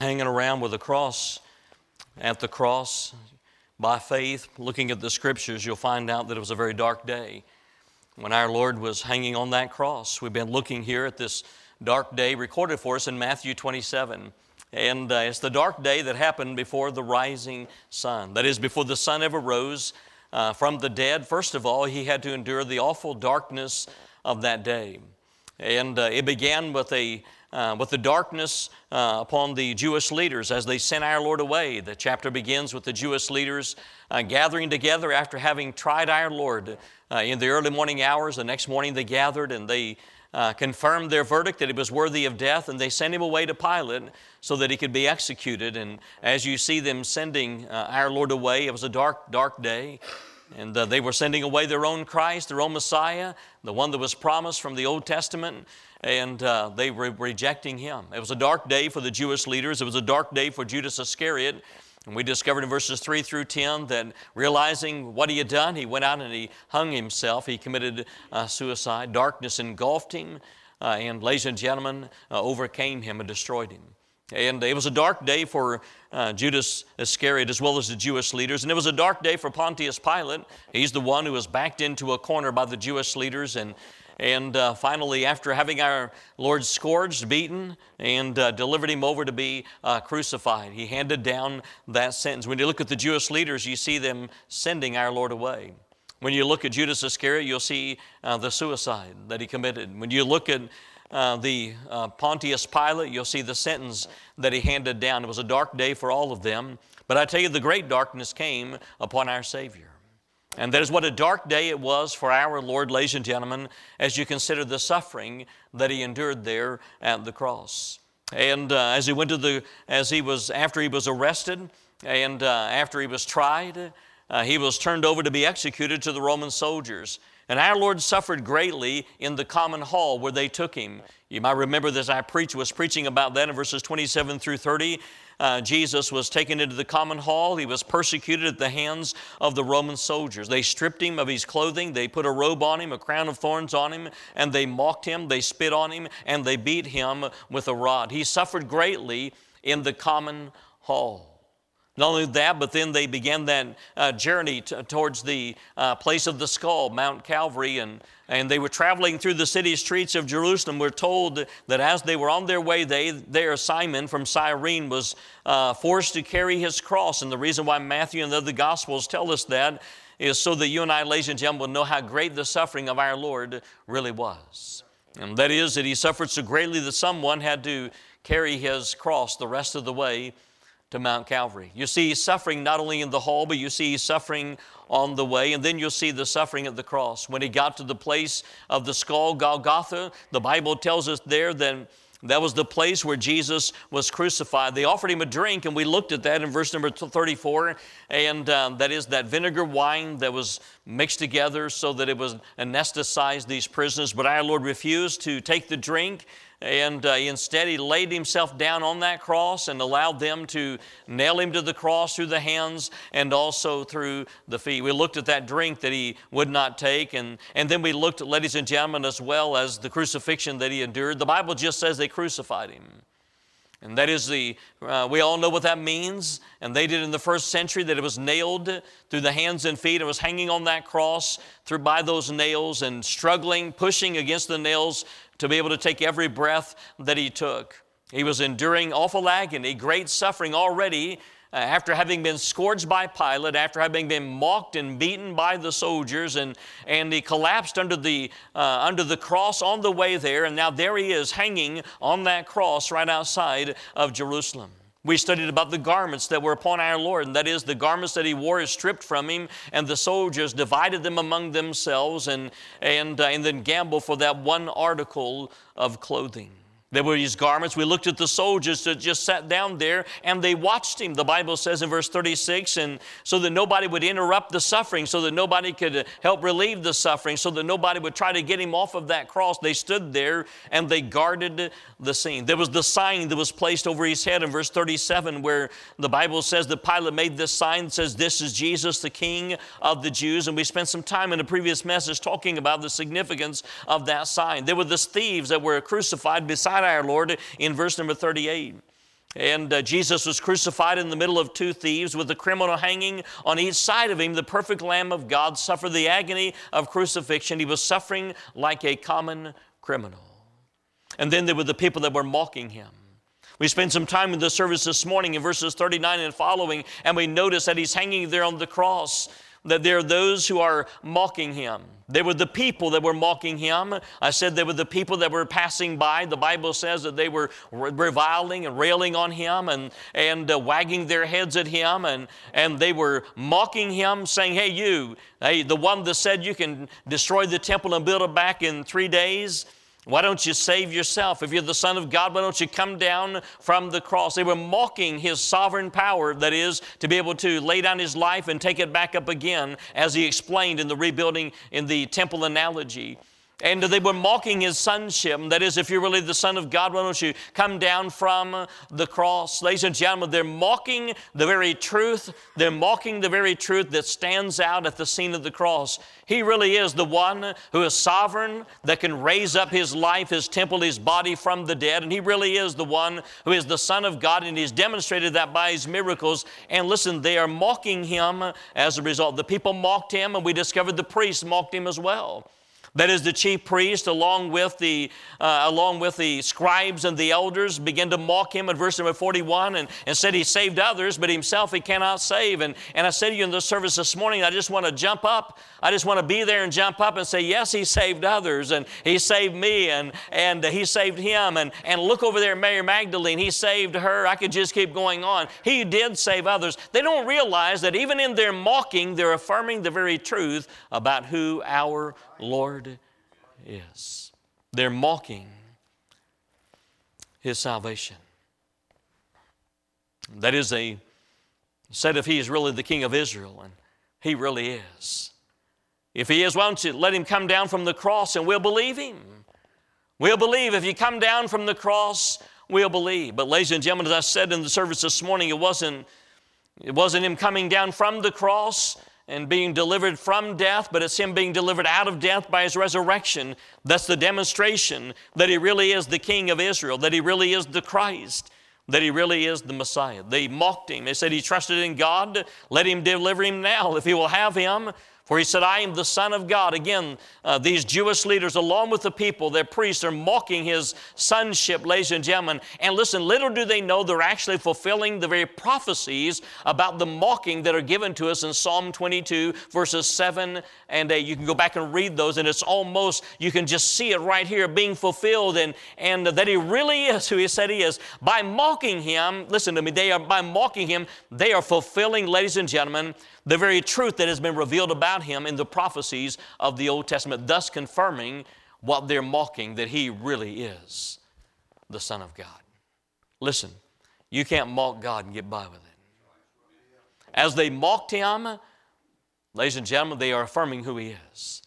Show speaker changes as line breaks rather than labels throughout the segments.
hanging around with a cross at the cross by faith, looking at the Scriptures, you'll find out that it was a very dark day when our Lord was hanging on that cross. We've been looking here at this dark day recorded for us in Matthew 27. And it's the dark day that happened before the rising sun. That is, before the sun ever rose from the dead. First of all, he had to endure the awful darkness of that day. And it began with the darkness upon the Jewish leaders as they sent our Lord away. The chapter begins with the Jewish leaders gathering together after having tried our Lord in the early morning hours. The next morning they gathered and they confirmed their verdict that he was worthy of death, and they sent him away to Pilate so that he could be executed. And as you see them sending our Lord away, it was a dark, dark day. And they were sending away their own Christ, their own Messiah, the one that was promised from the Old Testament, and they were rejecting him. It was a dark day for the Jewish leaders. It was a dark day for Judas Iscariot. And we discovered in verses 3 through 10 that realizing what he had done, he went out and he hung himself. He committed suicide. Darkness engulfed him and, ladies and gentlemen, overcame him and destroyed him. And it was a dark day for Judas Iscariot as well as the Jewish leaders. And it was a dark day for Pontius Pilate. He's the one who was backed into a corner by the Jewish leaders. And finally, after having our Lord scourged, beaten, and delivered him over to be crucified, he handed down that sentence. When you look at the Jewish leaders, you see them sending our Lord away. When you look at Judas Iscariot, you'll see the suicide that he committed. When you look at the Pontius Pilate, you'll see the sentence that he handed down. It was a dark day for all of them. But I tell you, the great darkness came upon our Savior. And that is what a dark day it was for our Lord, ladies and gentlemen, as you consider the suffering that he endured there at the cross. And after he was arrested and after he was tried, he was turned over to be executed to the Roman soldiers. And our Lord suffered greatly in the common hall where they took him. You might remember that I was preaching about that in verses 27 through 30. Jesus was taken into the common hall. He was persecuted at the hands of the Roman soldiers. They stripped him of his clothing. They put a robe on him, a crown of thorns on him, and they mocked him. They spit on him, and they beat him with a rod. He suffered greatly in the common hall. Not only that, but then they began that journey towards the place of the skull, Mount Calvary, and they were traveling through the city streets of Jerusalem. We're told that as they were on their way, Simon from Cyrene was forced to carry his cross. And the reason why Matthew and the other Gospels tell us that is so that you and I, ladies and gentlemen, will know how great the suffering of our Lord really was. And that is that he suffered so greatly that someone had to carry his cross the rest of the way to Mount Calvary. You see suffering not only in the hall, but you see suffering on the way, and then you'll see the suffering at the cross. When he got to the place of the skull, Golgotha, the Bible tells us there that was the place where Jesus was crucified. They offered him a drink, and we looked at that in verse number 34, and that is that vinegar wine that was mixed together so that it was anesthetized these prisoners. But our Lord refused to take the drink, and instead he laid himself down on that cross and allowed them to nail him to the cross through the hands and also through the feet. We looked at that drink that he would not take, and then we looked at, ladies and gentlemen, as well as the crucifixion that he endured. The Bible just says they crucified him. And that is we all know what that means. And they did in the first century, that it was nailed through the hands and feet. It was hanging on that cross by those nails and struggling, pushing against the nails to be able to take every breath that he took. He was enduring awful agony, great suffering already after having been scourged by Pilate, after having been mocked and beaten by the soldiers, and he collapsed under the cross on the way there, and now there he is hanging on that cross right outside of Jerusalem. We studied about the garments that were upon our Lord, and that is the garments that he wore is stripped from him, and the soldiers divided them among themselves and then gambled for that one article of clothing. There were these garments. We looked at the soldiers that just sat down there and they watched him. The Bible says in verse 36, and so that nobody would interrupt the suffering, so that nobody could help relieve the suffering, so that nobody would try to get him off of that cross. They stood there and they guarded the scene. There was the sign that was placed over his head in verse 37, where the Bible says that Pilate made this sign that says, "This is Jesus, the King of the Jews." And we spent some time in the previous message talking about the significance of that sign. There were the thieves that were crucified beside our Lord in verse number 38. And Jesus was crucified in the middle of two thieves with the criminal hanging on each side of him. The perfect Lamb of God suffered the agony of crucifixion. He was suffering like a common criminal. And then there were the people that were mocking him. We spent some time in the service this morning in verses 39 and following, and we noticed that he's hanging there on the cross, that there are those who are mocking him. There were the people that were mocking him. I said there were the people that were passing by. The Bible says that they were reviling and railing on him and wagging their heads at him, and they were mocking him, saying, hey, the one that said you can destroy the temple and build it back in 3 days, why don't you save yourself? If you're the Son of God, why don't you come down from the cross? They were mocking his sovereign power, that is, to be able to lay down his life and take it back up again, as he explained in the rebuilding in the temple analogy. And they were mocking his sonship. That is, if you're really the Son of God, why don't you come down from the cross? Ladies and gentlemen, they're mocking the very truth. They're mocking the very truth that stands out at the scene of the cross. He really is the one who is sovereign, that can raise up his life, his temple, his body from the dead. And he really is the one who is the Son of God, and he's demonstrated that by his miracles. And listen, they are mocking him as a result. The people mocked him, and we discovered the priests mocked him as well. That is, the chief priest, along with the scribes and the elders, began to mock him in verse number 41 and said he saved others, but himself he cannot save. And I said to you in the service this morning, I just want to jump up. I just want to be there and jump up and say, yes, he saved others, and he saved me, and he saved him. And look over there at Mary Magdalene, he saved her. I could just keep going on. He did save others. They don't realize that even in their mocking, they're affirming the very truth about who our Lord is. They're mocking his salvation. That is, they said if he is really the King of Israel, and he really is. If he is, why don't you let him come down from the cross and we'll believe him. We'll believe. If you come down from the cross, we'll believe. But ladies and gentlemen, as I said in the service this morning, it wasn't him coming down from the cross and being delivered from death, but it's him being delivered out of death by his resurrection. That's the demonstration that he really is the King of Israel, that he really is the Christ, that he really is the Messiah. They mocked him. They said he trusted in God. Let him deliver him now if he will have him. For he said, I am the Son of God. Again, these Jewish leaders, along with the people, their priests, are mocking his sonship, ladies and gentlemen. And listen, little do they know they're actually fulfilling the very prophecies about the mocking that are given to us in Psalm 22, verses 7 and 8. You can go back and read those, and it's almost, you can just see it right here being fulfilled, and that he really is who he said he is. By mocking him, listen to me, by mocking him, they are fulfilling, ladies and gentlemen, the very truth that has been revealed about him in the prophecies of the Old Testament, thus confirming what they're mocking, that he really is the Son of God. Listen, you can't mock God and get by with it. As they mocked him, ladies and gentlemen, they are affirming who he is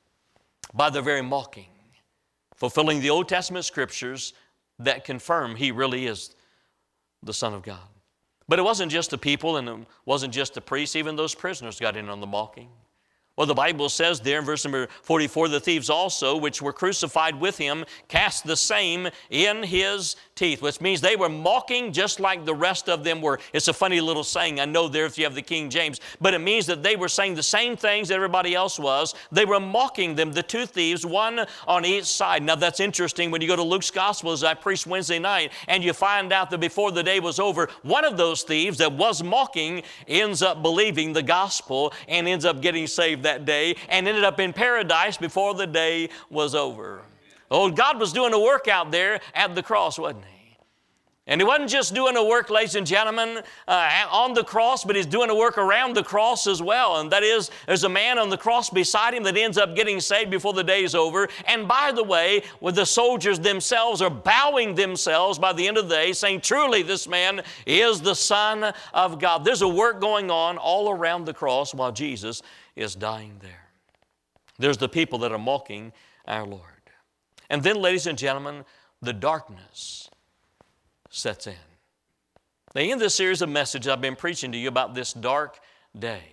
by their very mocking, fulfilling the Old Testament scriptures that confirm he really is the Son of God. But it wasn't just the people, and it wasn't just the priests. Even those prisoners got in on the mocking. Well, the Bible says there in verse number 44, the thieves also, which were crucified with him, cast the same in his teeth, which means they were mocking just like the rest of them were. It's a funny little saying, I know there if you have the King James, but it means that they were saying the same things that everybody else was. They were mocking them, the two thieves, one on each side. Now that's interesting when you go to Luke's Gospel, as I preached Wednesday night, and you find out that before the day was over, one of those thieves that was mocking ends up believing the gospel and ends up getting saved that day and ended up in paradise before the day was over. Oh, God was doing a work out there at the cross, wasn't he? And he wasn't just doing a work, ladies and gentlemen, on the cross, but he's doing a work around the cross as well. And that is, there's a man on the cross beside him that ends up getting saved before the day is over. And by the way, with the soldiers themselves are bowing themselves by the end of the day, saying, truly this man is the Son of God. There's a work going on all around the cross while Jesus is dying there. There's the people that are mocking our Lord. And then, ladies and gentlemen, the darkness sets in. Now, in this series of messages I've been preaching to you about this dark day.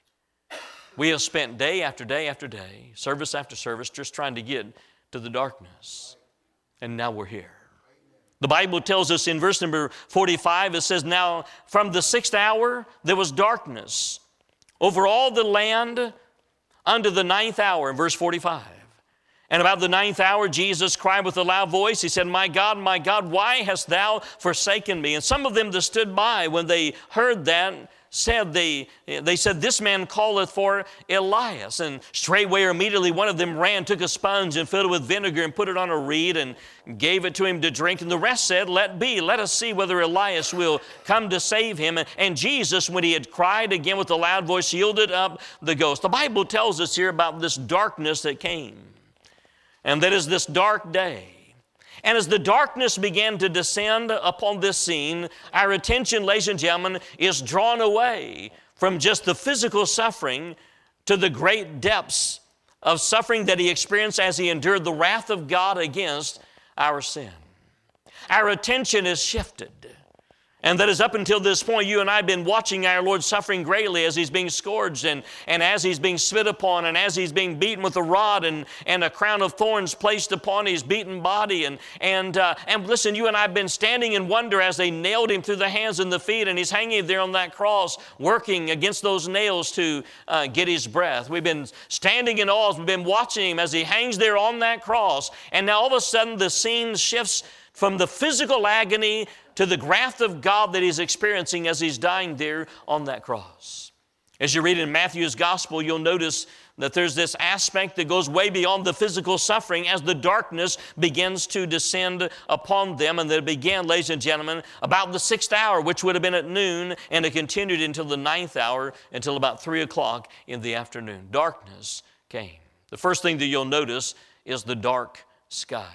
We have spent day after day after day, service after service, just trying to get to the darkness. And now we're here. The Bible tells us in verse number 45, it says, "Now from the 6th hour there was darkness over all the land unto the 9th hour," in verse 45. "And about the 9th hour Jesus cried with a loud voice. He said, my God, why hast thou forsaken me?" And some of them that stood by, when they heard that, said, they said, "This man calleth for Elias." And straightway or immediately one of them ran, took a sponge and filled it with vinegar and put it on a reed and gave it to him to drink. And the rest said, "Let be, let us see whether Elias will come to save him." And Jesus, when he had cried again with a loud voice, yielded up the ghost. The Bible tells us here about this darkness that came. And that is this dark day. And as the darkness began to descend upon this scene, our attention, ladies and gentlemen, is drawn away from just the physical suffering to the great depths of suffering that he experienced as he endured the wrath of God against our sin. Our attention is shifted. And that is up until this point, you and I have been watching our Lord suffering greatly as he's being scourged and as he's being spit upon and as he's being beaten with a rod and a crown of thorns placed upon his beaten body. And listen, you and I have been standing in wonder as they nailed him through the hands and the feet, and he's hanging there on that cross, working against those nails to get his breath. We've been standing in awe. We've been watching him as he hangs there on that cross. And now all of a sudden the scene shifts from the physical agony to the wrath of God that he's experiencing as he's dying there on that cross. As you read in Matthew's gospel, you'll notice that there's this aspect that goes way beyond the physical suffering as the darkness begins to descend upon them. And that it began, ladies and gentlemen, about the 6th hour, which would have been at noon, and it continued until the 9th hour, until about 3 o'clock in the afternoon. Darkness came. The first thing that you'll notice is the dark sky.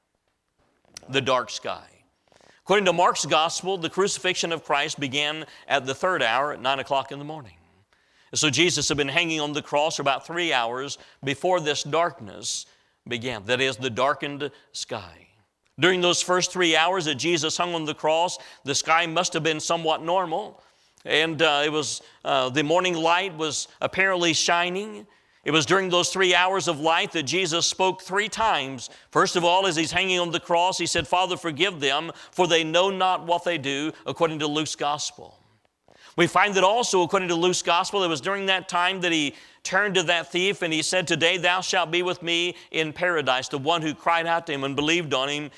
The dark sky. According to Mark's gospel, the crucifixion of Christ began at the 3rd hour at 9 o'clock in the morning. So Jesus had been hanging on the cross for about 3 hours before this darkness began. That is, the darkened sky. During those first 3 hours that Jesus hung on the cross, the sky must have been somewhat normal. And the morning light was apparently shining. It was during those 3 hours of light that Jesus spoke 3 times. First of all, as he's hanging on the cross, he said, "Father, forgive them, for they know not what they do," according to Luke's gospel. We find that also, according to Luke's gospel, it was during that time that he turned to that thief and he said, "Today thou shalt be with me in paradise," the one who cried out to him and believed on him.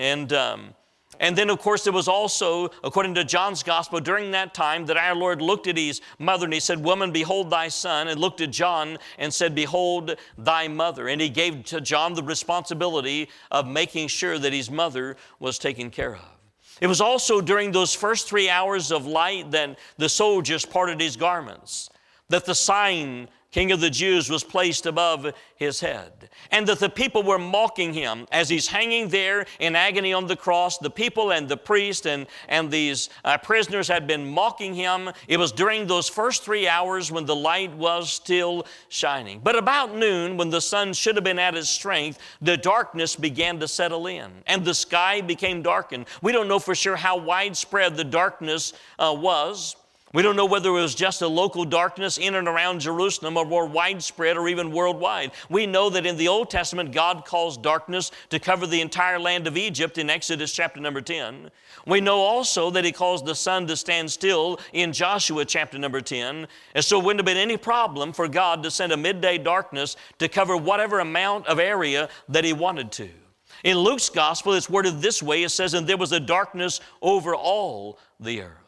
And then, of course, it was also, according to John's gospel, during that time that our Lord looked at his mother and he said, "Woman, behold thy son," and looked at John and said, "Behold thy mother." And he gave to John the responsibility of making sure that his mother was taken care of. It was also during those first 3 hours of light that the soldiers parted his garments, that the sign, King of the Jews, was placed above his head, and that the people were mocking him as he's hanging there in agony on the cross. The people and the priest and these prisoners had been mocking him. It was during those first 3 hours when the light was still shining. But about noon, when the sun should have been at its strength, the darkness began to settle in, and the sky became darkened. We don't know for sure how widespread the darkness was. We don't know whether it was just a local darkness in and around Jerusalem or more widespread or even worldwide. We know that in the Old Testament, God calls darkness to cover the entire land of Egypt in Exodus chapter number 10. We know also that he calls the sun to stand still in Joshua chapter number 10. And so it wouldn't have been any problem for God to send a midday darkness to cover whatever amount of area that he wanted to. In Luke's gospel, it's worded this way. It says, "And there was a darkness over all the earth."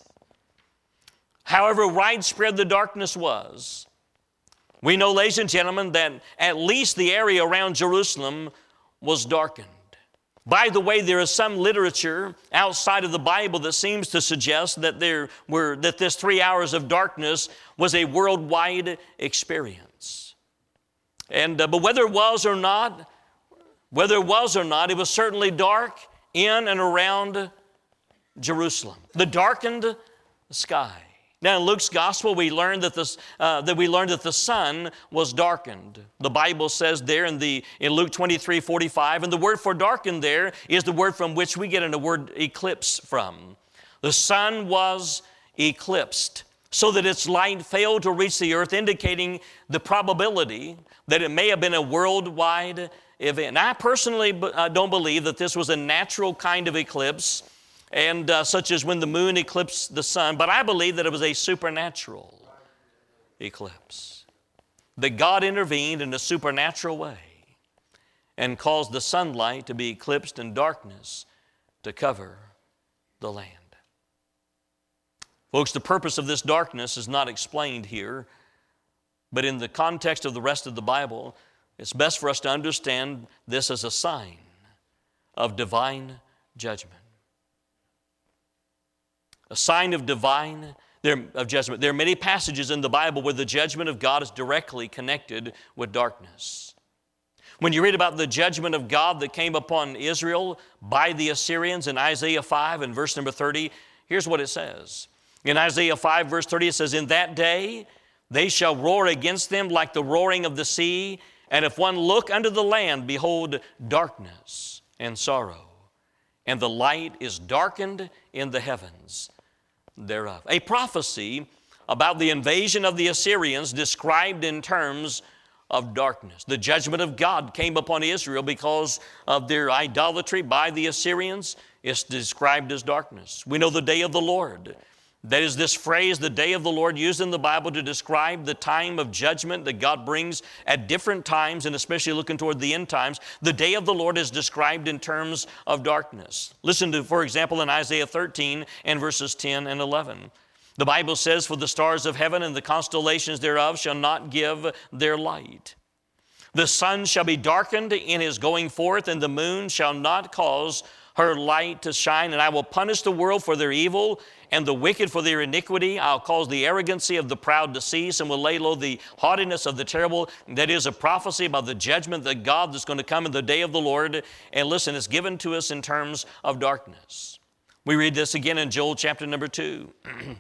However widespread the darkness was, we know, ladies and gentlemen, that at least the area around Jerusalem was darkened. By the way, there is some literature outside of the Bible that seems to suggest that this 3 hours of darkness was a worldwide experience. But whether it was or not, it was certainly dark in and around Jerusalem. The darkened sky. Now in Luke's gospel, we learned that the sun was darkened. The Bible says there in Luke 23:45, and the word for darkened there is the word from which we get the word eclipse from. The sun was eclipsed, so that its light failed to reach the earth, indicating the probability that it may have been a worldwide event. Now, I personally don't believe that this was a natural kind of eclipse, and such as when the moon eclipsed the sun, but I believe that it was a supernatural eclipse. That God intervened in a supernatural way and caused the sunlight to be eclipsed and darkness to cover the land. Folks, the purpose of this darkness is not explained here, but in the context of the rest of the Bible, it's best for us to understand this as a sign of divine judgment. A sign of divine judgment. There are many passages in the Bible where the judgment of God is directly connected with darkness. When you read about the judgment of God that came upon Israel by the Assyrians in Isaiah 5 and verse number 30, here's what it says. In Isaiah 5 verse 30 it says, "In that day they shall roar against them like the roaring of the sea, and if one look unto the land, behold darkness and sorrow, and the light is darkened in the heavens thereof." A prophecy about the invasion of the Assyrians described in terms of darkness. The judgment of God came upon Israel because of their idolatry by the Assyrians. It's described as darkness. We know the day of the Lord. That is this phrase, the day of the Lord, used in the Bible to describe the time of judgment that God brings at different times, and especially looking toward the end times. The day of the Lord is described in terms of darkness. Listen to, for example, in Isaiah 13 and verses 10 and 11. The Bible says, "For the stars of heaven and the constellations thereof shall not give their light. The sun shall be darkened in his going forth, and the moon shall not cause her light to shine. And I will punish the world for their evil, and the wicked for their iniquity. I'll cause the arrogancy of the proud to cease, and will lay low the haughtiness of the terrible." That is a prophecy about the judgment that God is going to come in the day of the Lord. And listen, it's given to us in terms of darkness. We read this again in Joel chapter number 2.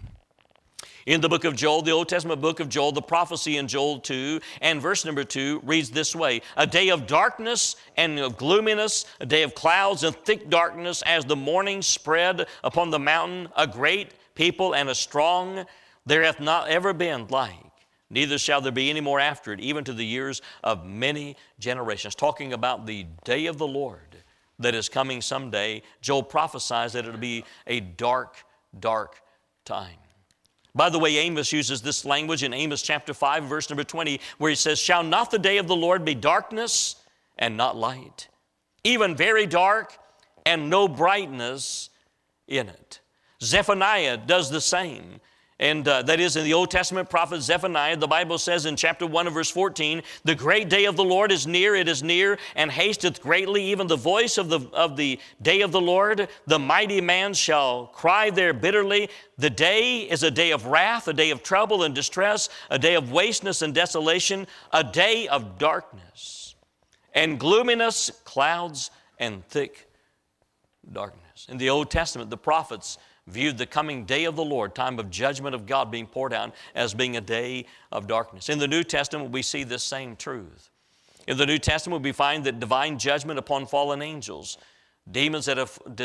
In the book of Joel, the Old Testament book of Joel, the prophecy in Joel 2 and verse number 2 reads this way: "A day of darkness and of gloominess, a day of clouds and thick darkness, as the morning spread upon the mountain, a great people and a strong, there hath not ever been like, neither shall there be any more after it, even to the years of many generations." Talking about the day of the Lord that is coming someday. Joel prophesies that it'll be a dark, dark time. By the way, Amos uses this language in Amos chapter 5, verse number 20, where he says, "Shall not the day of the Lord be darkness and not light, even very dark and no brightness in it?" Zephaniah does the same. And that is in the Old Testament prophet Zephaniah. The Bible says in chapter 1 and verse 14, "The great day of the Lord is near, it is near, and hasteth greatly, even the voice of the day of the Lord. The mighty man shall cry there bitterly. The day is a day of wrath, a day of trouble and distress, a day of wasteness and desolation, a day of darkness and gloominess, clouds and thick darkness." In the Old Testament, the prophets viewed the coming day of the Lord, time of judgment of God being poured out, as being a day of darkness. In the New Testament, we see this same truth. In the New Testament, we find that divine judgment upon fallen angels, angels that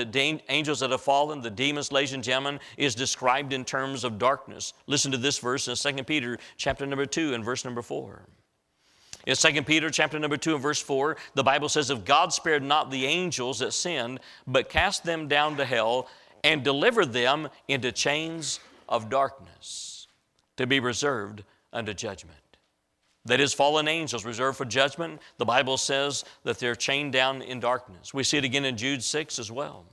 have fallen, the demons, ladies and gentlemen, is described in terms of darkness. Listen to this verse in 2 Peter chapter number 2 and verse number 4. In 2 Peter chapter number 2 and verse 4, the Bible says, "If God spared not the angels that sinned, but cast them down to hell, and delivered them into chains of darkness, to be reserved unto judgment." That is, fallen angels reserved for judgment. The Bible says that they're chained down in darkness. We see it again in Jude 6 as well.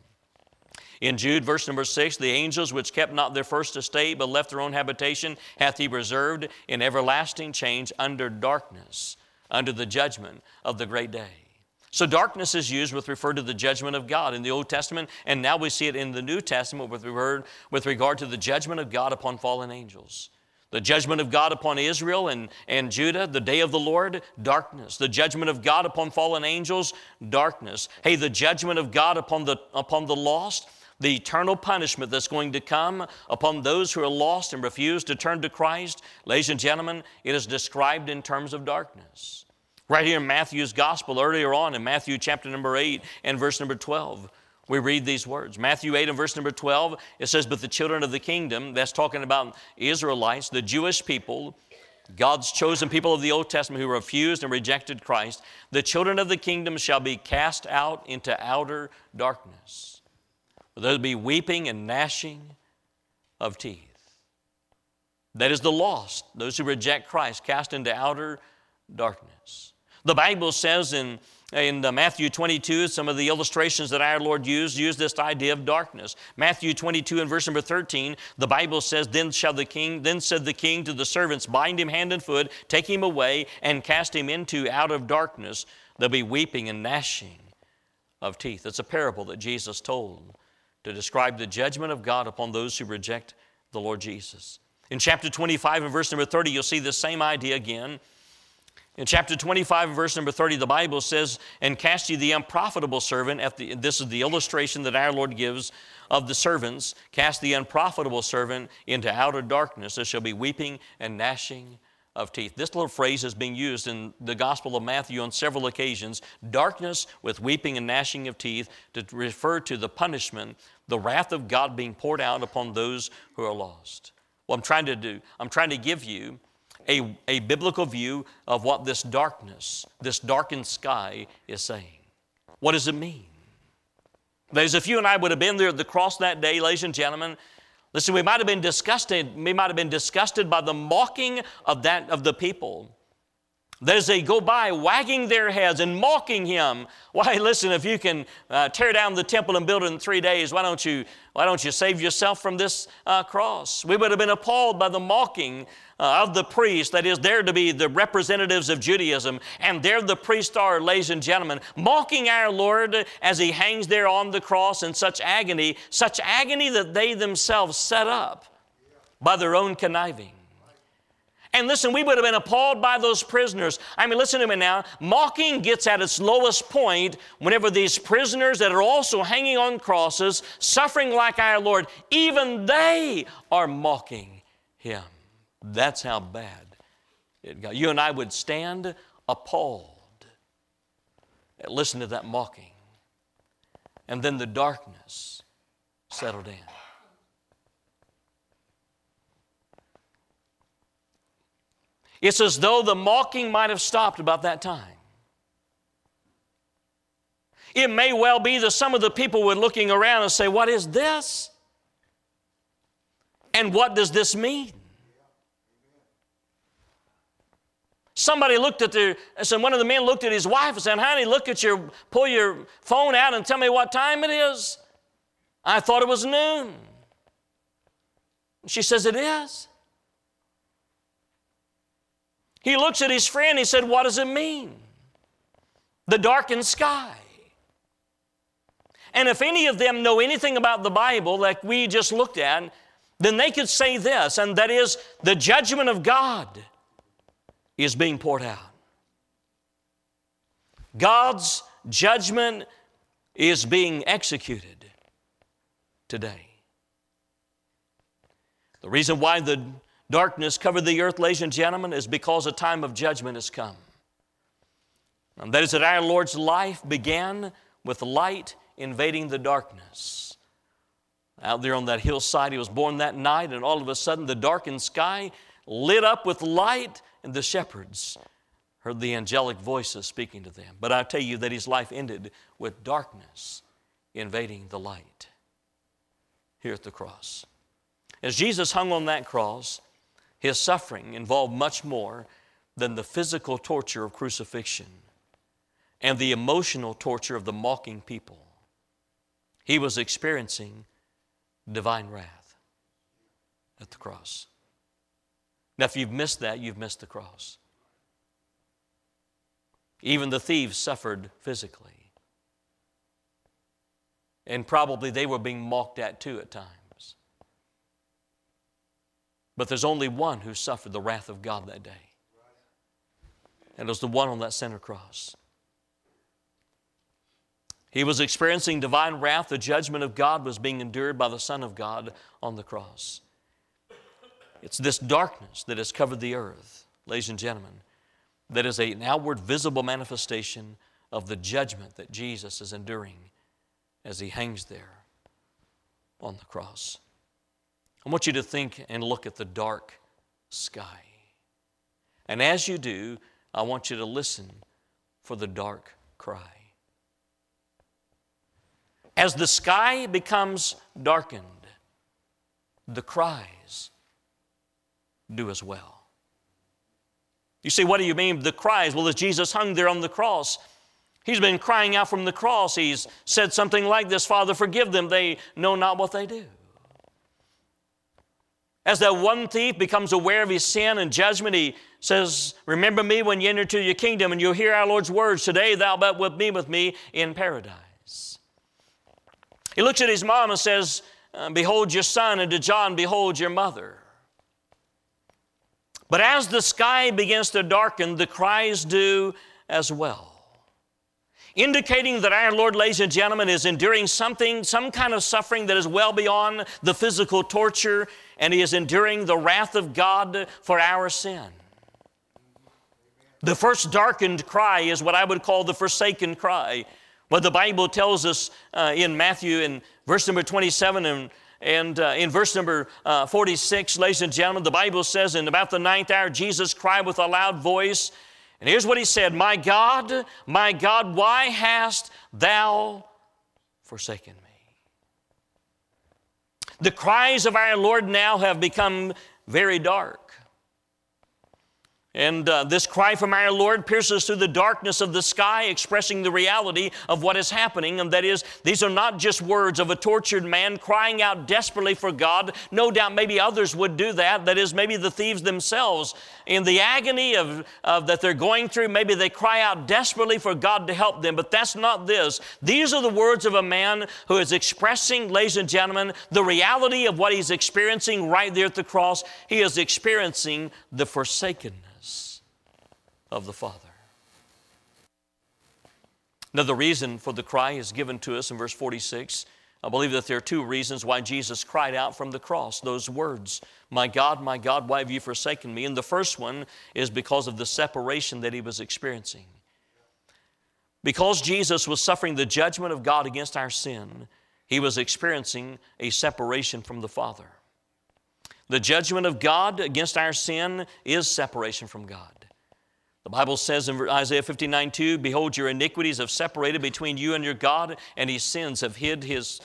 In Jude, verse number 6, "The angels which kept not their first estate, but left their own habitation, hath he reserved in everlasting chains under darkness, under the judgment of the great day." So darkness is used with regard to the judgment of God in the Old Testament, and now we see it in the New Testament with regard to the judgment of God upon fallen angels. The judgment of God upon Israel and Judah, the day of the Lord, darkness. The judgment of God upon fallen angels, darkness. Hey, the judgment of God upon the lost, the eternal punishment that's going to come upon those who are lost and refuse to turn to Christ. Ladies and gentlemen, it is described in terms of darkness. Right here in Matthew's gospel, earlier on in Matthew chapter number 8 and verse number 12, we read these words. Matthew 8 and verse number 12, it says, "But the children of the kingdom," that's talking about Israelites, the Jewish people, God's chosen people of the Old Testament who refused and rejected Christ, the children of the kingdom shall be cast out into outer darkness. There'll be weeping and gnashing of teeth. That is the lost, those who reject Christ, cast into outer darkness. The Bible says in Matthew 22, some of the illustrations that our Lord use this idea of darkness. Matthew 22 and verse number 13, the Bible says, Then said the king to the servants, Bind him hand and foot, take him away, and cast him into out of darkness. There'll be weeping and gnashing of teeth. It's a parable that Jesus told to describe the judgment of God upon those who reject the Lord Jesus. In chapter 25 and verse number 30, you'll see the same idea again. In chapter 25 and verse number 30, the Bible says, And cast ye the unprofitable servant, this is the illustration that our Lord gives of the servants, cast the unprofitable servant into outer darkness. There shall be weeping and gnashing of teeth. This little phrase is being used in the Gospel of Matthew on several occasions, darkness with weeping and gnashing of teeth, to refer to the punishment, the wrath of God being poured out upon those who are lost. What I'm trying to do, I'm trying to give you a biblical view of what this darkness, this darkened sky is saying. What does it mean? That is, if you and I would have been there at the cross that day, ladies and gentlemen, listen, we might have been disgusted. We might have been disgusted by the mocking of the people. That as they go by wagging their heads and mocking Him. Why, listen, if you can tear down the temple and build it in 3 days, why don't you save yourself from this cross? We would have been appalled by the mocking of the priests, that is, they're to be the representatives of Judaism, and there the priests are, ladies and gentlemen, mocking our Lord as He hangs there on the cross in such agony that they themselves set up by their own conniving. And listen, we would have been appalled by those prisoners. I mean, listen to me now. Mocking gets at its lowest point whenever these prisoners that are also hanging on crosses, suffering like our Lord, even they are mocking Him. That's how bad it got. You and I would stand appalled and listen to that mocking. And then the darkness settled in. It's as though the mocking might have stopped about that time. It may well be that some of the people were looking around and say, what is this? And what does this mean? Somebody looked at one of the men looked at his wife and said, honey, pull your phone out and tell me what time it is. I thought it was noon. She says, it is. He looks at his friend, he said, what does it mean? The darkened sky. And if any of them know anything about the Bible like we just looked at, then they could say this, and that is, the judgment of God is being poured out. God's judgment is being executed today. The reason why the darkness covered the earth, ladies and gentlemen, is because a time of judgment has come. And that is that our Lord's life began with light invading the darkness. Out there on that hillside, He was born that night, and all of a sudden the darkened sky lit up with light, and the shepherds heard the angelic voices speaking to them. But I tell you that His life ended with darkness invading the light here at the cross. As Jesus hung on that cross, His suffering involved much more than the physical torture of crucifixion and the emotional torture of the mocking people. He was experiencing divine wrath at the cross. Now, if you've missed that, you've missed the cross. Even the thieves suffered physically. And probably they were being mocked at too at times. But there's only one who suffered the wrath of God that day. And it was the one on that center cross. He was experiencing divine wrath. The judgment of God was being endured by the Son of God on the cross. It's this darkness that has covered the earth, ladies and gentlemen, that is an outward visible manifestation of the judgment that Jesus is enduring as He hangs there on the cross. I want you to think and look at the dark sky. And as you do, I want you to listen for the dark cry. As the sky becomes darkened, the cries do as well. You say, what do you mean, the cries? Well, as Jesus hung there on the cross, He's been crying out from the cross. He's said something like this, Father, forgive them. They know not what they do. As that one thief becomes aware of his sin and judgment, he says, remember me when you enter into your kingdom, and you'll hear our Lord's words, today thou art with me in paradise. He looks at his mom and says, behold your son, and to John, behold your mother. But as the sky begins to darken, the cries do as well. Indicating that our Lord, ladies and gentlemen, is enduring some kind of suffering that is well beyond the physical torture, and He is enduring the wrath of God for our sin. The first darkened cry is what I would call the forsaken cry. What the Bible tells us in Matthew in verse number 27 and in verse number 46, ladies and gentlemen, the Bible says, in about the 9th hour, Jesus cried with a loud voice, and here's what He said, my God, why hast thou forsaken me? The cries of our Lord now have become very dark. And this cry from our Lord pierces through the darkness of the sky, expressing the reality of what is happening. And that is, these are not just words of a tortured man crying out desperately for God. No doubt maybe others would do that. That is, maybe the thieves themselves, in the agony of that they're going through, maybe they cry out desperately for God to help them. But that's not this. These are the words of a man who is expressing, ladies and gentlemen, the reality of what he's experiencing right there at the cross. He is experiencing the forsakenness of the Father. Now, the reason for the cry is given to us in verse 46. I believe that there are two reasons why Jesus cried out from the cross, those words, my God, why have you forsaken me? And the first one is because of the separation that He was experiencing. Because Jesus was suffering the judgment of God against our sin, He was experiencing a separation from the Father. The judgment of God against our sin is separation from God. The Bible says in Isaiah 59:2, behold, your iniquities have separated between you and your God, and your sins have hid His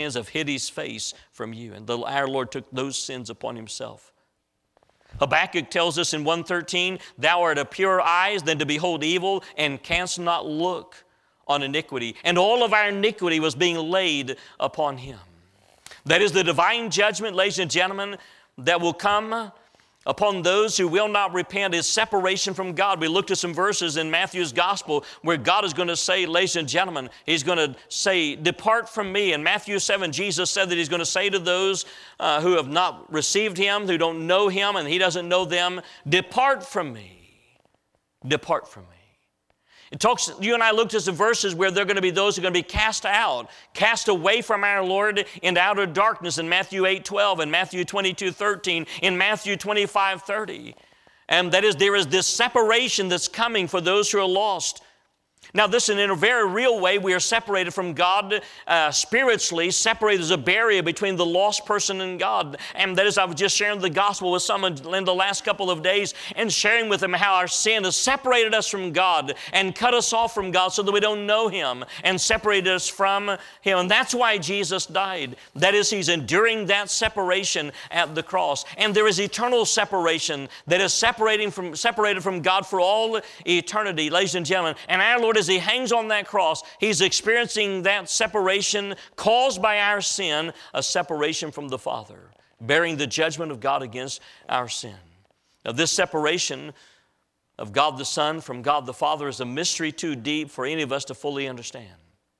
face from you. And our Lord took those sins upon Himself. Habakkuk tells us in 1:13, thou art of purer eyes than to behold evil, and canst not look on iniquity. And all of our iniquity was being laid upon Him. That is the divine judgment, ladies and gentlemen, that will come upon those who will not repent, is separation from God. We looked at some verses in Matthew's gospel where God is going to say, ladies and gentlemen, He's going to say, depart from me. In Matthew 7, Jesus said that He's going to say to those who have not received Him, who don't know Him, and He doesn't know them, depart from me. Depart from me. It talks, you and I looked at some verses where there are going to be those who are going to be cast out, cast away from our Lord into outer darkness in Matthew 8:12, in Matthew 22:13, in Matthew 25:30. And that is, there is this separation that's coming for those who are lost. Now, this in a very real way, we are separated from God spiritually, separated as a barrier between the lost person and God. And that is, I was just sharing the gospel with someone in the last couple of days and sharing with them how our sin has separated us from God and cut us off from God so that we don't know Him and separated us from Him. And that's why Jesus died. That is, He's enduring that separation at the cross. And there is eternal separation that is separated from God for all eternity, ladies and gentlemen. And our Lord, as He hangs on that cross, He's experiencing that separation caused by our sin, a separation from the Father, bearing the judgment of God against our sin. Now, this separation of God the Son from God the Father is a mystery too deep for any of us to fully understand.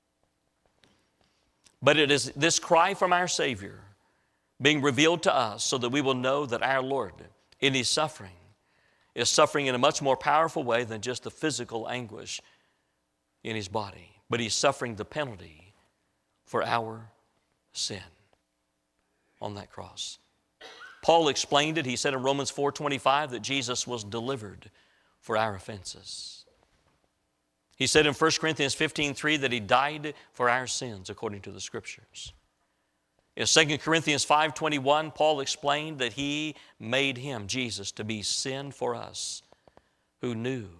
But it is this cry from our Savior being revealed to us so that we will know that our Lord, in His suffering, is suffering in a much more powerful way than just the physical anguish in His body, but He's suffering the penalty for our sin on that cross. Paul explained it. He said in Romans 4:25 that Jesus was delivered for our offenses. He said in 1 Corinthians 15:3 that He died for our sins according to the Scriptures. In 2 Corinthians 5:21, Paul explained that He made Him, Jesus, to be sin for us, who knew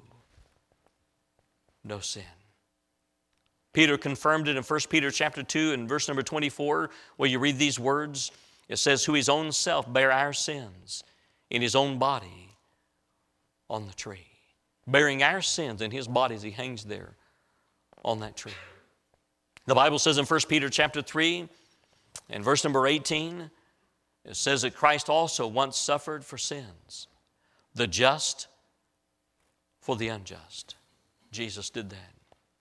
no sin. Peter confirmed it in 1 Peter chapter 2 and verse number 24, where you read these words. It says, who his own self bare our sins in his own body on the tree. Bearing our sins in his body as he hangs there on that tree. The Bible says in 1 Peter chapter 3 and verse number 18, it says that Christ also once suffered for sins, the just for the unjust. Jesus did that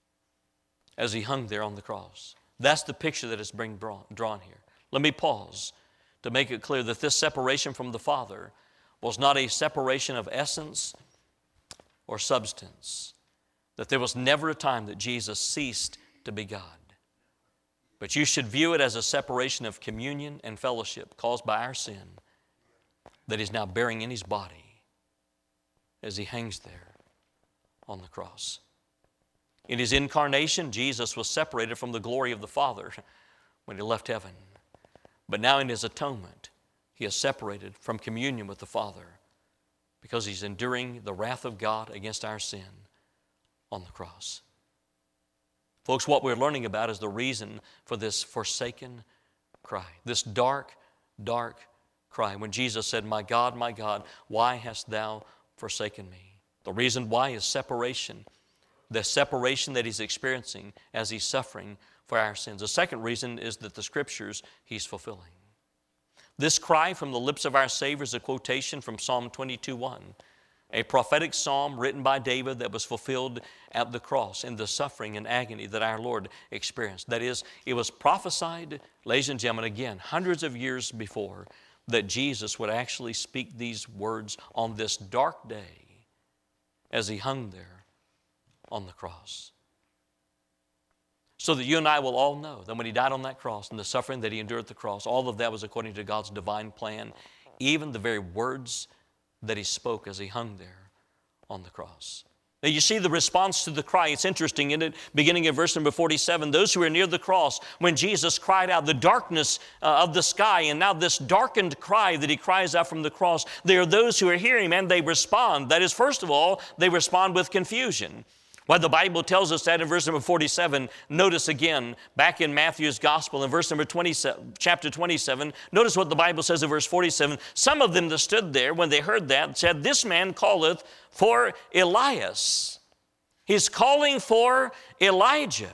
as he hung there on the cross. That's the picture that is being drawn here. Let me pause to make it clear that this separation from the Father was not a separation of essence or substance, that there was never a time that Jesus ceased to be God. But you should view it as a separation of communion and fellowship caused by our sin that he's now bearing in his body as he hangs there on the cross. In his incarnation, Jesus was separated from the glory of the Father when he left heaven. But now in his atonement, he is separated from communion with the Father because he's enduring the wrath of God against our sin on the cross. Folks, what we're learning about is the reason for this forsaken cry, this dark, dark cry. When Jesus said, my God, why hast thou forsaken me? The reason why is separation. The separation that he's experiencing as he's suffering for our sins. The second reason is that the Scriptures he's fulfilling. This cry from the lips of our Savior is a quotation from Psalm 22:1, a prophetic psalm written by David that was fulfilled at the cross in the suffering and agony that our Lord experienced. That is, it was prophesied, ladies and gentlemen, again, hundreds of years before, that Jesus would actually speak these words on this dark day as he hung there on the cross. So that you and I will all know that when he died on that cross and the suffering that he endured at the cross, all of that was according to God's divine plan, even the very words that he spoke as he hung there on the cross. Now you see the response to the cry. It's interesting, isn't it? Beginning in verse number 47, those who were near the cross, when Jesus cried out, the darkness of the sky, and now this darkened cry that he cries out from the cross, there are those who are hearing him and they respond. That is, first of all, they respond with confusion. Why the Bible tells us that in verse number 47, notice again, back in Matthew's Gospel, in verse number 27, chapter 27, notice what the Bible says in verse 47. Some of them that stood there, when they heard that, said, this man calleth for Elias. He's calling for Elijah.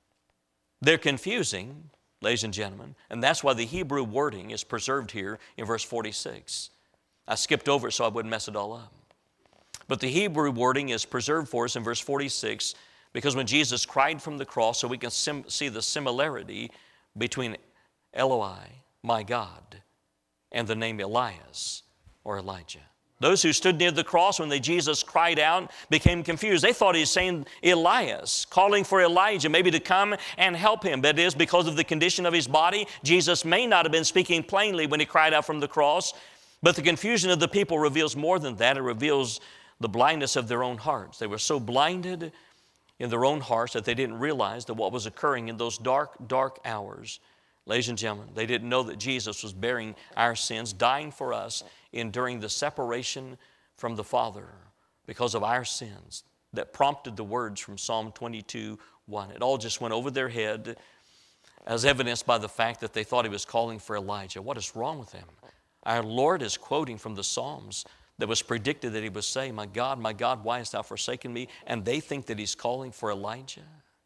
They're confusing, ladies and gentlemen, and that's why the Hebrew wording is preserved here in verse 46. I skipped over it so I wouldn't mess it all up. But the Hebrew wording is preserved for us in verse 46 because when Jesus cried from the cross, so we can see the similarity between Eloi, my God, and the name Elias or Elijah. Those who stood near the cross when Jesus cried out became confused. They thought he was saying Elias, calling for Elijah maybe to come and help him. That is, because of the condition of his body, Jesus may not have been speaking plainly when he cried out from the cross, but the confusion of the people reveals more than that. It reveals the blindness of their own hearts. They were so blinded in their own hearts that they didn't realize that what was occurring in those dark, dark hours. Ladies and gentlemen, they didn't know that Jesus was bearing our sins, dying for us, enduring the separation from the Father because of our sins that prompted the words from Psalm 22:1. It all just went over their head as evidenced by the fact that they thought he was calling for Elijah. What is wrong with them? Our Lord is quoting from the Psalms that was predicted that he would say, my God, why hast thou forsaken me? And they think that he's calling for Elijah.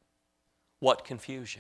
What confusion.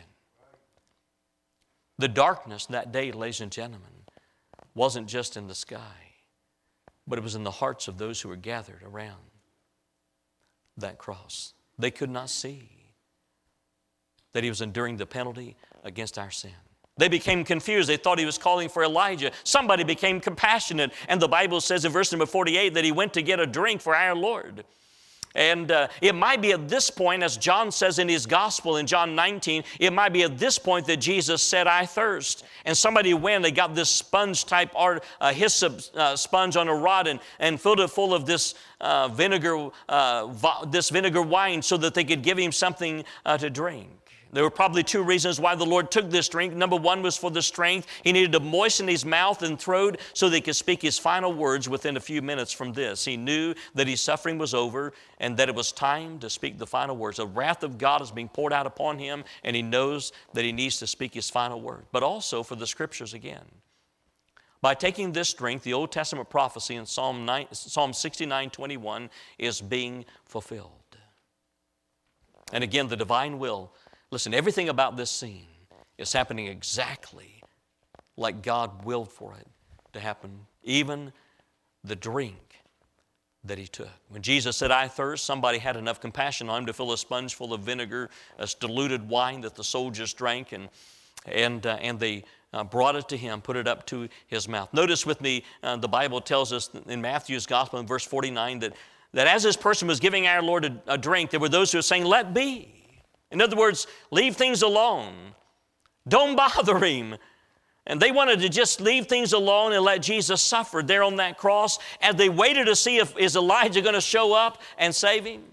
The darkness that day, ladies and gentlemen, wasn't just in the sky, but it was in the hearts of those who were gathered around that cross. They could not see that he was enduring the penalty against our sin. They became confused. They thought he was calling for Elijah. Somebody became compassionate. And the Bible says in verse number 48 that he went to get a drink for our Lord. And it might be at this point, as John says in his gospel in John 19, it might be at this point that Jesus said, I thirst. And somebody went, they got this sponge type hyssop sponge on a rod and filled it full of this vinegar wine so that they could give him something to drink. There were probably two reasons why the Lord took this drink. Number one was for the strength. He needed to moisten his mouth and throat so that he could speak his final words within a few minutes from this. He knew that his suffering was over and that it was time to speak the final words. The wrath of God is being poured out upon him, and he knows that he needs to speak his final word. But also for the Scriptures again. By taking this drink, the Old Testament prophecy in Psalm 69:21 is being fulfilled. And again, the divine will. Listen, everything about this scene is happening exactly like God willed for it to happen. Even the drink that he took. When Jesus said, "I thirst," somebody had enough compassion on him to fill a sponge full of vinegar, a diluted wine that the soldiers drank, and they brought it to him, put it up to his mouth. Notice with me, the Bible tells us in Matthew's Gospel in verse 49 that as this person was giving our Lord a drink, there were those who were saying, "Let be." In other words, leave things alone. Don't bother him. And they wanted to just leave things alone and let Jesus suffer there on that cross as they waited to see if is Elijah going to show up and save him.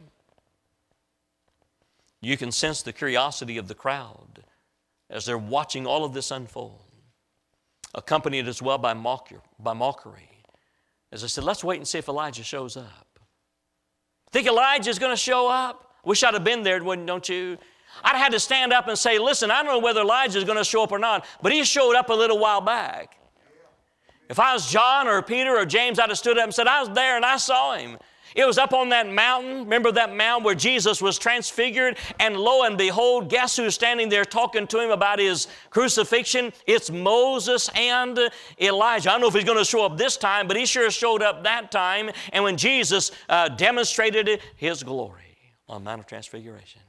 You can sense the curiosity of the crowd as they're watching all of this unfold, accompanied as well by mockery. As I said, let's wait and see if Elijah shows up. Think Elijah's going to show up? Wish I'd have been there, don't you? I'd have had to stand up and say, listen, I don't know whether Elijah's going to show up or not, but he showed up a little while back. If I was John or Peter or James, I'd have stood up and said, I was there and I saw him. It was up on that mountain. Remember that mountain where Jesus was transfigured? And lo and behold, guess who's standing there talking to him about his crucifixion? It's Moses and Elijah. I don't know if he's going to show up this time, but he sure showed up that time. And when Jesus demonstrated his glory on the Mount of Transfiguration.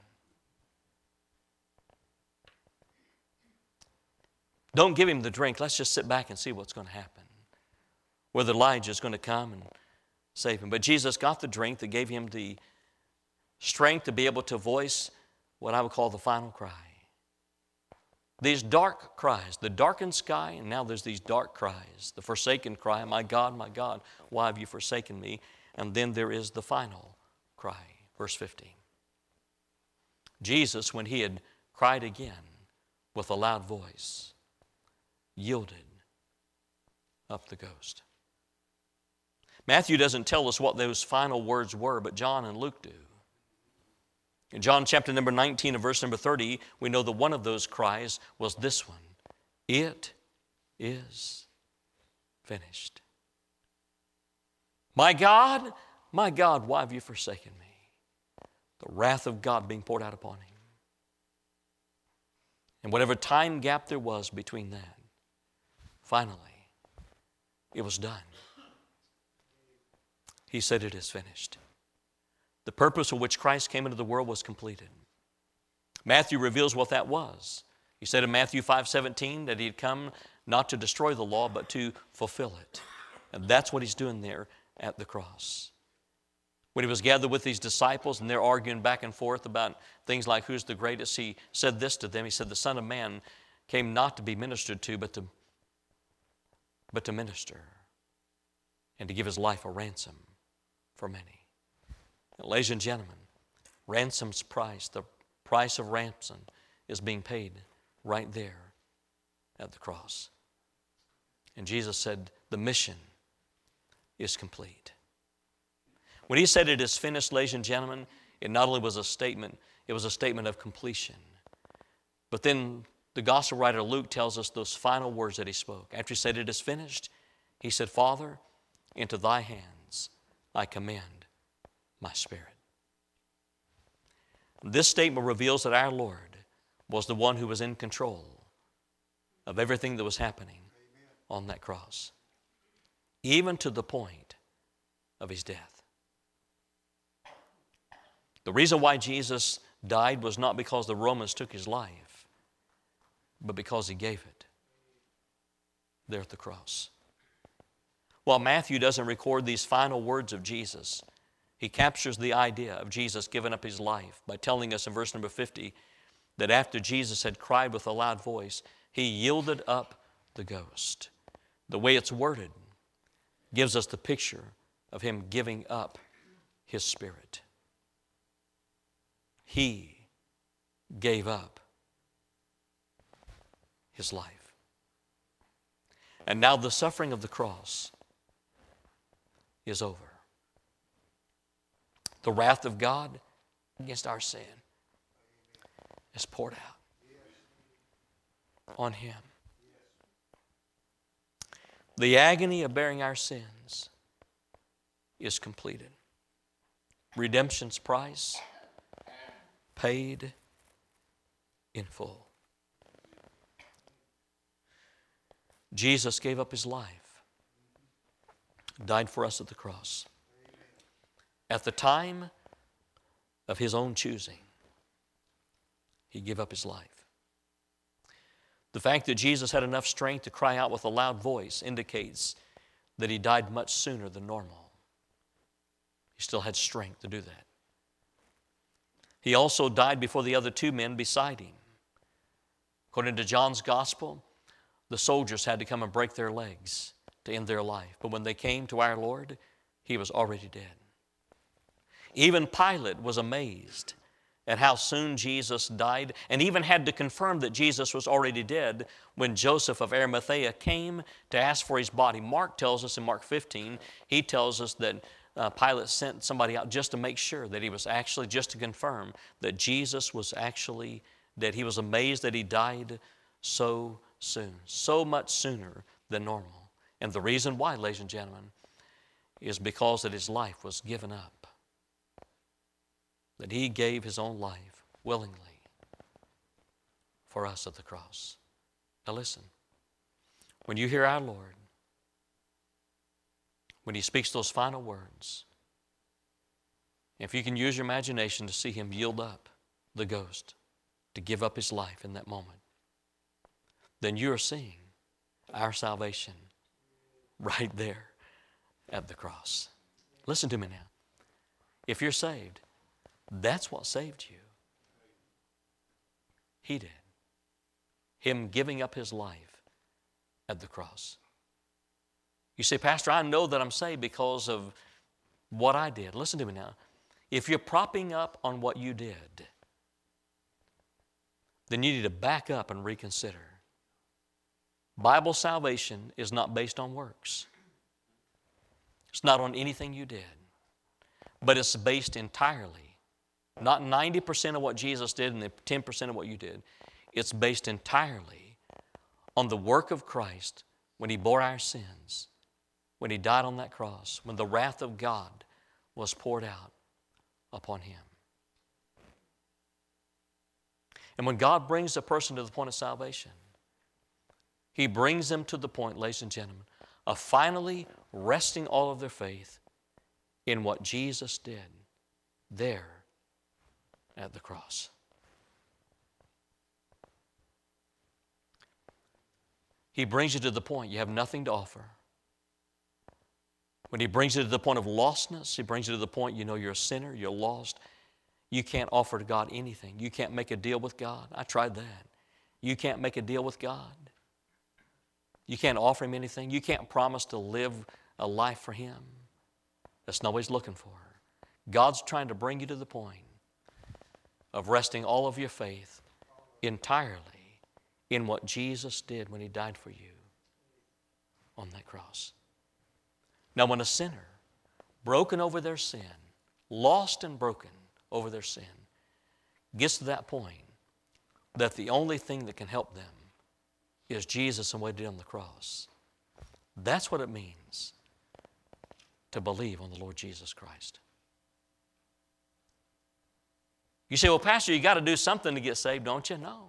Don't give him the drink. Let's just sit back and see what's going to happen. Whether Elijah's going to come and save him. But Jesus got the drink that gave him the strength to be able to voice what I would call the final cry. These dark cries, the darkened sky, and now there's these dark cries. The forsaken cry, my God, why have you forsaken me? And then there is the final cry, verse 15. Jesus, when he had cried again with a loud voice, yielded up the ghost. Matthew doesn't tell us what those final words were, but John and Luke do. In John chapter number 19 and verse number 30, we know that one of those cries was this one. It is finished. My God, why have you forsaken me? The wrath of God being poured out upon him. And whatever time gap there was between that, finally, it was done. He said, it is finished. The purpose for which Christ came into the world was completed. Matthew reveals what that was. He said in Matthew 5:17 that he had come not to destroy the law, but to fulfill it. And that's what he's doing there at the cross. When he was gathered with these disciples and they're arguing back and forth about things like who's the greatest, he said this to them. He said, the Son of Man came not to be ministered to, but to minister and to give his life a ransom for many. And ladies and gentlemen, ransom's price, the price of ransom is being paid right there at the cross. And Jesus said, the mission is complete. When he said it is finished, ladies and gentlemen, it not only was a statement, it was a statement of completion. But then the gospel writer Luke tells us those final words that he spoke. After he said it is finished, he said, Father, into thy hands I commend my spirit. This statement reveals that our Lord was the one who was in control of everything that was happening on that cross, even to the point of his death. The reason why Jesus died was not because the Romans took his life, but because he gave it there at the cross. While Matthew doesn't record these final words of Jesus, he captures the idea of Jesus giving up his life by telling us in verse number 50 that after Jesus had cried with a loud voice, he yielded up the ghost. The way it's worded gives us the picture of him giving up his spirit. He gave up His life. And now the suffering of the cross is over. The wrath of God against our sin is poured out on Him. The agony of bearing our sins is completed. Redemption's price paid in full. Jesus gave up His life, died for us at the cross. At the time of His own choosing, He gave up His life. The fact that Jesus had enough strength to cry out with a loud voice indicates that He died much sooner than normal. He still had strength to do that. He also died before the other two men beside Him. According to John's Gospel, the soldiers had to come and break their legs to end their life. But when they came to our Lord, He was already dead. Even Pilate was amazed at how soon Jesus died, and even had to confirm that Jesus was already dead when Joseph of Arimathea came to ask for His body. Mark tells us in Mark 15, he tells us that Pilate sent somebody out just to make sure that he was actually, just to confirm that Jesus was actually dead. He was amazed that He died so soon, so much sooner than normal. And the reason why, ladies and gentlemen, is because that His life was given up. That He gave His own life willingly for us at the cross. Now listen, when you hear our Lord, when He speaks those final words, if you can use your imagination to see Him yield up the ghost, to give up His life in that moment, then you are seeing our salvation right there at the cross. Listen to me now. If you're saved, that's what saved you. He did. Him giving up His life at the cross. You say, Pastor, I know that I'm saved because of what I did. Listen to me now. If you're propping up on what you did, then you need to back up and reconsider. Bible salvation is not based on works. It's not on anything you did. But it's based entirely, not 90% of what Jesus did and the 10% of what you did. It's based entirely on the work of Christ when He bore our sins, when He died on that cross, when the wrath of God was poured out upon Him. And when God brings a person to the point of salvation, He brings them to the point, ladies and gentlemen, of finally resting all of their faith in what Jesus did there at the cross. He brings you to the point you have nothing to offer. When He brings you to the point of lostness, He brings you to the point you know you're a sinner, you're lost. You can't offer to God anything. You can't make a deal with God. I tried that. You can't make a deal with God. You can't offer Him anything. You can't promise to live a life for Him. That's not what He's looking for. God's trying to bring you to the point of resting all of your faith entirely in what Jesus did when He died for you on that cross. Now, when a sinner, broken over their sin, lost and broken over their sin, gets to that point that the only thing that can help them is Jesus and what He did on the cross, that's what it means to believe on the Lord Jesus Christ. You say, well, Pastor, you got to do something to get saved, don't you? No.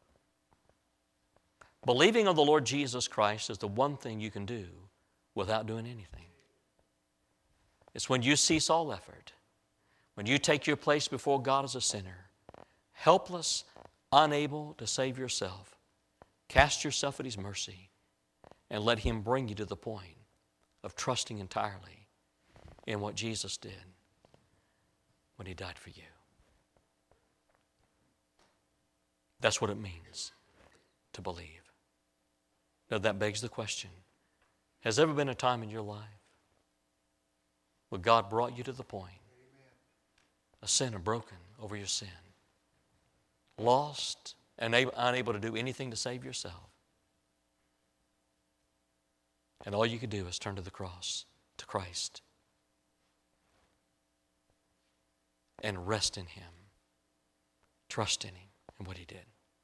Believing on the Lord Jesus Christ is the one thing you can do without doing anything. It's when you cease all effort, when you take your place before God as a sinner, helpless, unable to save yourself, cast yourself at His mercy and let Him bring you to the point of trusting entirely in what Jesus did when He died for you. That's what it means to believe. Now that begs the question, has there ever been a time in your life where God brought you to the point, a sinner broken over your sin, lost and unable to do anything to save yourself. And all you could do is turn to the cross, to Christ, and rest in Him, trust in Him and what He did.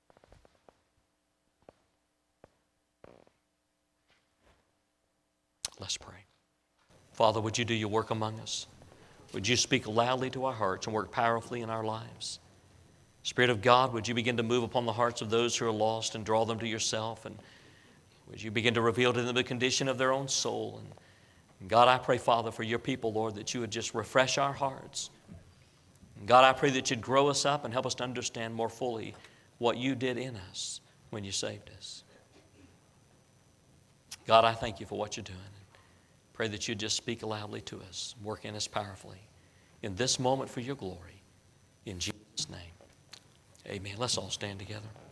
Let's pray. Father, would you do your work among us? Would you speak loudly to our hearts and work powerfully in our lives? Spirit of God, would you begin to move upon the hearts of those who are lost and draw them to yourself? And would you begin to reveal to them the condition of their own soul? And God, I pray, Father, for your people, Lord, that you would just refresh our hearts. And God, I pray that you'd grow us up and help us to understand more fully what you did in us when you saved us. God, I thank you for what you're doing. Pray that you'd just speak loudly to us, work in us powerfully in this moment for your glory. In Jesus' name, amen. Let's all stand together.